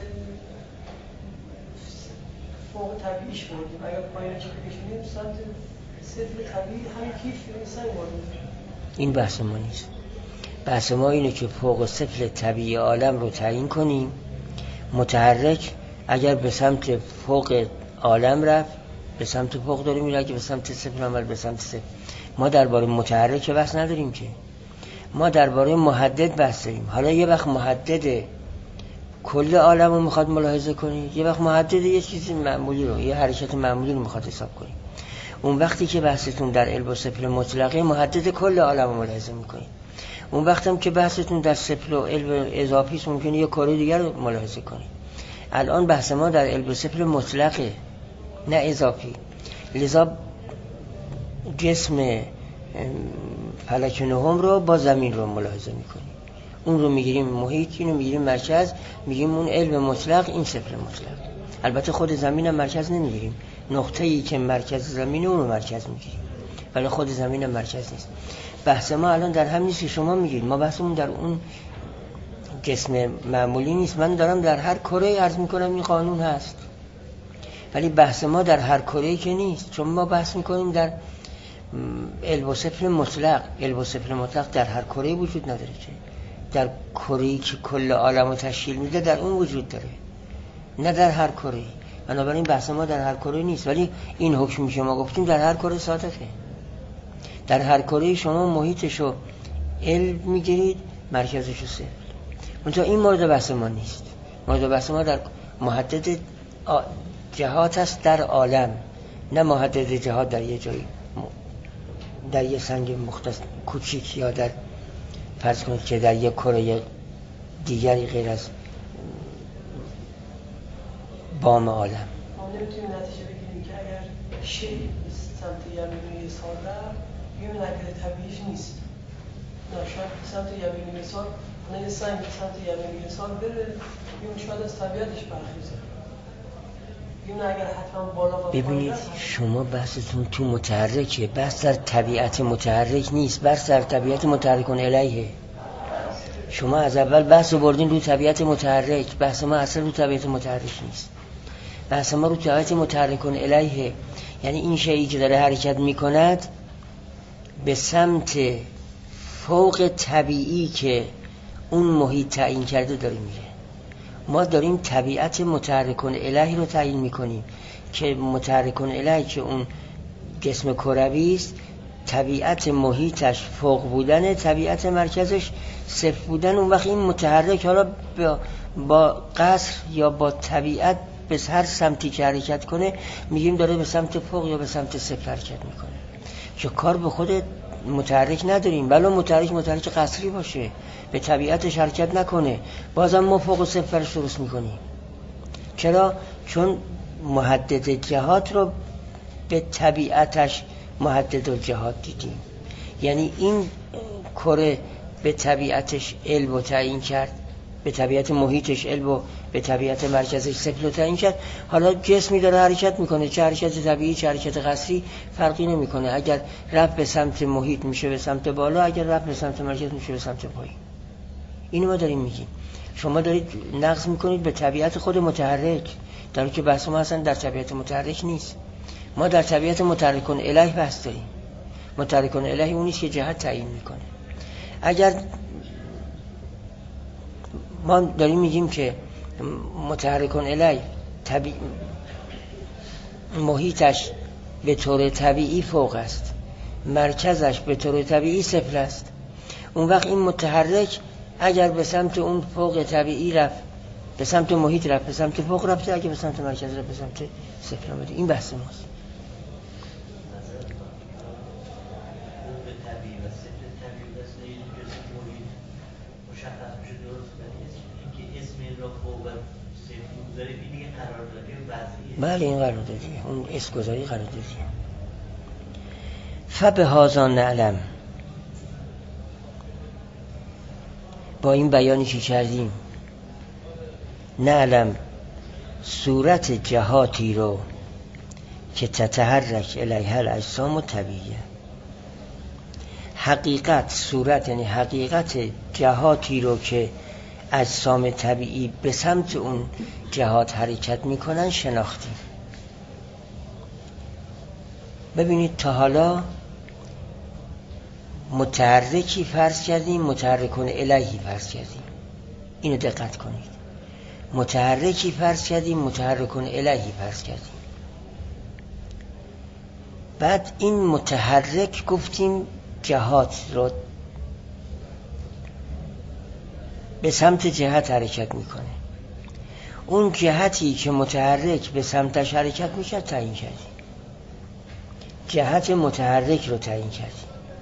[SPEAKER 3] فوق طبیعیش بردیم، اگر پایین چه بکشونیم سمت سفل طبیعی همین کیف این سنگ بردیم.
[SPEAKER 1] این بحث ما نیست. بحث ما اینه که فوق و سفل طبیعی عالم رو تعیین کنیم. متحرک اگر به سمت فوق عالم رفت به سمت فوق داره میره، اگه به سمت سفل عمل به سمت سفل. ما درباره متحرک بحث نداریم که، ما درباره محدد بحث داریم. حالا یه وقت محدد کل عالم رو میخواد ملاحظه کنید، یه وقت محدد یه چیزی معمولی رو، یه حرکت معمولی رو میخواد حساب کنید. اون وقتی که بحثتون در علم و سفل مطلقه، محدد کل عالم رو ملاحظه میکنید. اون وقت هم که بحثتون در سفل و علم اضافی است، ممکنه یه کار دیگر رو ملاحظه کنید. الان بحث ما در علم و سفل مطلقه نه اضافی. لذا جسم فلک نهم رو با زمین رو ملاحظه میکنیم، اون رو میگیریم محیط، اینو میگیریم مرکز، میگیم اون علم مطلق، این سفل مطلق. البته خود زمین هم مرکز نمیگیریم، نقطه‌ای که مرکز زمینه اون رو مرکز میگیریم، ولی خود زمین هم مرکز نیست. بحث ما الان در هم نیست که شما میگید، ما بحثمون در اون جسم معمولی نیست. من دارم در هر کره عرض میکنم این قانون هست، ولی بحث ما در هر کره‌ای که نیست، چون ما بحث میکنیم در علم و سفل مطلق. علم و سفل مطلق در هر کره‌ای وجود نداره، که در کره‌ای که کل عالم رو تشکیل میده در اون وجود داره، نه در هر کره‌ای. بنابراین بحث ما در هر کره نیست، ولی این حکمی که ما گفتیم در هر کره صادقه. در هر کره شما محیطشو علم میگیرید، مرکزشو سفل. منتها این مورد بحث ما نیست. مورد بحث ما در محدد جهات است در عالم، نه محدد جهات در یه جایی، در یه سنگ مختص کوچیک، یا در فرض کنید که در یه کره دیگری غیر از بام عالم.
[SPEAKER 3] ما نمیتونیم نتیجه بگیریم که اگر شی سمت یمینی سال رفت یه نگره طبیعیش نیست. نه شاید سمت یمینی سال نه یه سنگ سمت یمینی سال بره، یه شاید از طبیعتش برخیزه. یه اگر حتما بالا و
[SPEAKER 1] ببینید شما بحثتون تو متحرکه، بحث در طبیعت متحرک نیست، بحث در طبیعت متحرکون الیه. شما از اول بحث رو بردین رو طبیعت متحرک، بحث ما اصلا رو طبیعت متحرک نیست. بحث ما رو طبیعت متحرکون الیه، یعنی این شیئی که داره حرکت میکند به سمت فوق طبیعی که اون محیط تعیین کرده داره میره. ما داریم طبیعت متحرکون الیه رو تعیین میکنیم که متحرکون الیه که اون جسم کروی است، طبیعت محیطش فوق بودن، طبیعت مرکزش صفر بودن. اون وقت این متحرک حالا با قصر یا با طبیعت به هر سمتی که حرکت کنه میگیم داره به سمت فوق یا به سمت صفر حرکت میکنه، که کار به خود متحرک نداریم. ولی متحرک متحرک قصری باشه، به طبیعتش حرکت نکنه، بازم ما فوق و صفرش درست میکنیم. چرا؟ چون محدد جهات رو به طبیعتش محدد الجهات دیدیم. یعنی این کره به طبیعتش علم و تعیین کرد به طبیعت محیطش علم و به طبیعت مرکزش سفل و تعیین کرد. حالا جسمی داره حرکت میکنه، چه حرکت طبیعی چه حرکت قصری فرقی نمیکنه. اگر رفت به سمت محیط میشه به سمت بالا، اگر رفت به سمت مرکز میشه به سمت پایین. اینو ما داریم میگیم. شما دارید نقض میکنید به طبیعت خود متحرک، در حالی که بحث ما اصلا در طبیعت متحرک نیست. ما در طبیعت متحرکون الهی بحث داریم. متحرکون الهی اون نیست که جهت تعیین میکنه. اگر ما داریم میگیم که متحرکون الهی طبیع... محیطش به طور طبیعی فوق است، مرکزش به طور طبیعی صفر است، اون وقت این متحرک اگر به سمت اون فوق طبیعی رفت، به سمت محیط رفت، به سمت فوق رفت، اگر به سمت مرکز رفت، به سمت صفر آمده. این بحث ماست. بله این قرار دادی، اون اسم گذاری قرار دادی. فبهذا نعلم، با این بیانی که کردیم نعلم صورت جهاتی رو که تتحرک الیها الاجسام طبیعیه. حقیقت صورت یعنی حقیقت جهاتی رو که اجسام طبیعی به سمت اون جهات حرکت میکنن شناختیم. ببینید تا حالا متحرکی فرض کردیم، متحرکون الهی فرض کردیم. اینو دقت کنید. متحرکی فرض کردیم، متحرکون الهی فرض کردیم. بعد این متحرک گفتیم جهات رو به سمت جهت حرکت میکنه. اون جهتی که متحرک به سمتش حرکت میکرد تعیین کردیم. جهت متحرک رو تعیین کردیم.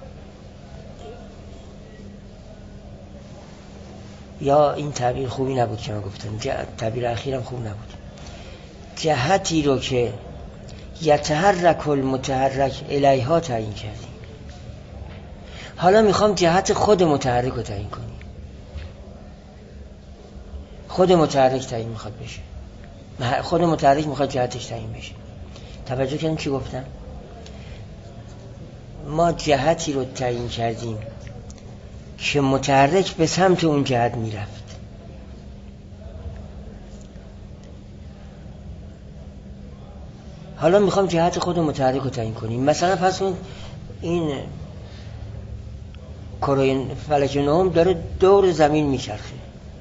[SPEAKER 1] یا این تعبیر خوبی نبود که من گفتم، تعبیر اخیرم خوب نبود. جهتی رو که یتحرک المتحرک الیها تعیین کردیم. حالا میخوام جهت خود متحرک رو تعیین کنیم. خود متحرک تعیین میخواد بشه. خود متحرک میخواد جهتش تعیین بشه. توجه کردیم چی گفتم؟ ما جهتی رو تعیین کردیم که متحرک به سمت اون جهت میرفت. حالا میخوام جهت خود متحرک رو تعیین کنیم. مثلا پس اون این کره فلک نهم داره دور زمین میچرخه،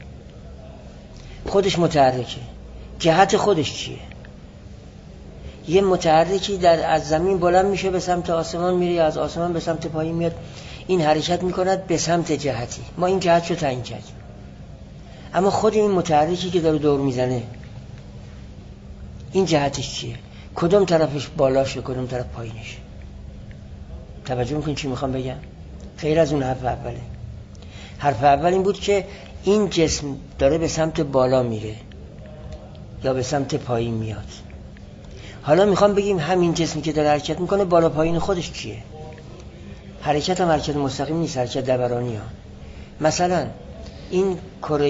[SPEAKER 1] خودش متحرکه. جهت خودش چیه؟ یه متحرکی در از زمین بلند میشه به سمت آسمان میره، یا از آسمان به سمت پایین میاد. این حرکت میکند به سمت جهتی. ما این جهت رو تعیین کردیم. اما خود این متحرکی که داره دور میزنه این جهتش چیه؟ کدوم طرفش بالاشه کدوم طرف پایینش؟ توجه میکنید چی میخوام بگم؟ غیر از اون حرف اوله. حرف اول این بود که این جسم داره به سمت بالا میره یا به سمت پایین میاد. حالا میخوام بگیم همین جسمی که داره حرکت میکنه بالا پایین خودش چیه؟ حرکت هم حرکت مستقیم نیست، حرکت دورانی ها. مثلا این کره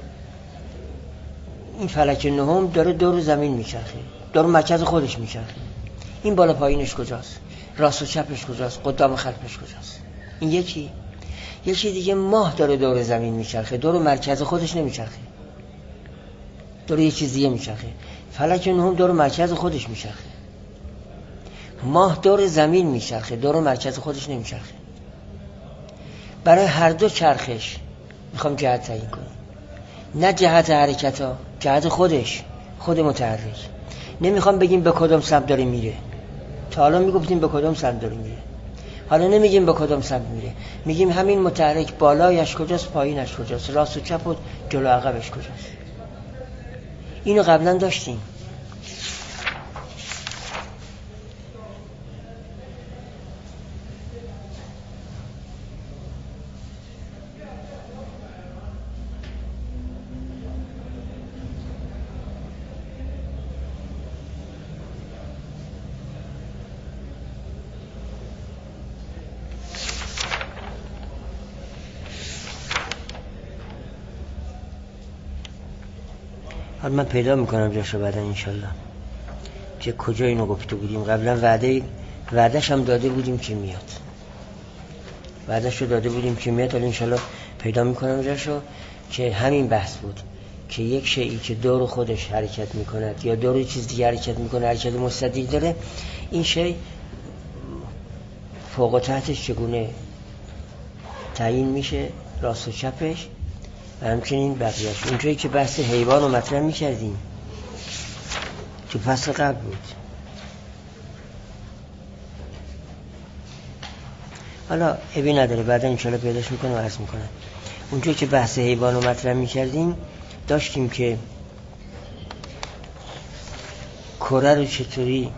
[SPEAKER 1] این فلک نهم داره دور زمین میچرخه، دور مرکز خودش میچرخه. این بالا پایینش کجاست؟ راست و چپش کجاست؟ قدام خلفش کجاست؟ این یکی. یکی دیگه ماه داره دور زمین میچرخه، دور مرکز خودش نمیچرخه، دور یه چیز دیگه میچرخه. فلک نهم دور مرکز خودش میچرخه. ماه دور زمین میچرخه، دور مرکز خودش نمیچرخه. برای هر دو چرخش میخوام جهت تعیین کنم. نه جهت حرکت ها، جهت خودش، خود متحرک. نمیخوام بگیم به کدام سمت داره میره. تا حالا میگفتیم به کدام سمت داره میره، حالا نمیگیم به کدام سمت میره. میگیم همین متحرک بالایش کجاست، پایینش کجاست، راست و چپ و جلو عقبش کجاست. اینو قبلا داشتیم. حالا من پیدا میکنم جاشو بعدا انشالله که کجا اینو گفته بودیم قبلا. وعده وعدهش هم داده بودیم که میاد، وعدهش رو داده بودیم که میاد. حالا انشالله پیدا میکنم جاشو که همین بحث بود که یک شیئی که دور خودش حرکت میکند یا دور چیز دیگه حرکت میکنه، حرکت مستدیل داره، این شیء فوق و تحتش چگونه تعیین میشه، راست و چپش و همچنین بقیه‌اش. اونجایی که بحث حیوان رو مطرح میکردیم تو فصل قبل بود. حالا عیبی نداره بعدا انشالله پیداش میکنه و عرض میکنه. اونجایی که بحث حیوان رو مطرح میکردیم داشتیم که کره رو چطوری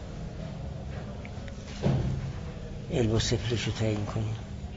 [SPEAKER 1] علم و سفلش رو تعیین کنیم.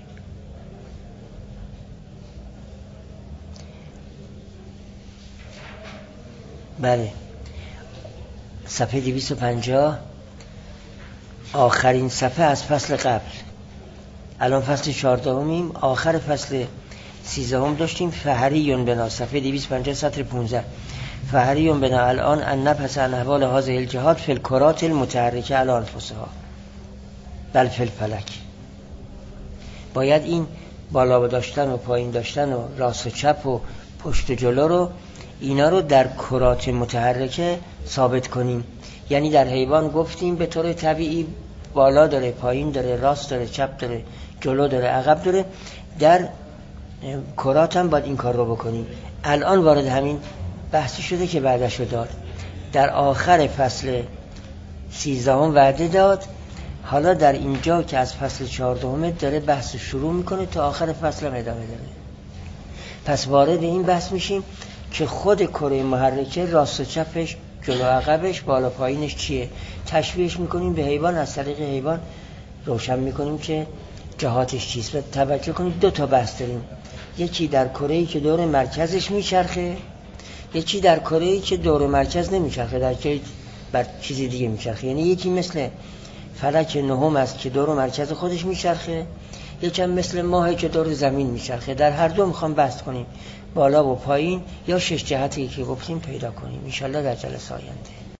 [SPEAKER 1] بله، صفحه دویست و پنجاه آخرین صفحه از فصل قبل. الان فصل چهاردهمیم، آخر فصل سیزدهم داشتیم. فهریون بنا، صفحه دویست و پنجاه سطر پانزده. فهریون بنا الان ان نفس عن احوال هذه الجهات فی الکرات المتحرکه علی انفسها بل فی الفلک. باید این بالا داشتن و پایین داشتن و راست و چپ و پشت و جلو رو، اینا رو در کرات متحرکه ثابت کنیم. یعنی در حیوان گفتیم به طور طبیعی بالا داره، پایین داره، راست داره، چپ داره، جلو داره، عقب داره. در کرات هم باید این کار رو بکنیم. الان وارد همین بحثی شده که بعدش رو داد. در آخر فصل سیزدهم وعده داد، حالا در اینجا که از فصل چهاردهم داره بحث شروع میکنه تا آخر فصل هم ادامه داره. پس وارد این بحث میشیم که خود کره محرکه راست و چپش، جلو عقبش، بالا پایینش چیه، تشبیهش میکنیم به حیوان. از طریق حیوان روشن میکنیم که جهاتش چیست. و توجه کنید دو تا بحث داریم، یکی در کره‌ای که دور مرکزش میچرخه، یکی در کره‌ای که دور مرکز نمیچرخه، در جای بر چیزی دیگه میچرخه. یعنی یکی مثل فلک نهم است که دور مرکز خودش میچرخه، یکی هم مثل ماهی که دور زمین میچرخه. در هر دو میخوام بحث کنیم، بالا و پایین یا شش جهتی که گفتیم پیدا کنیم ان شاءالله در جلسه آینده.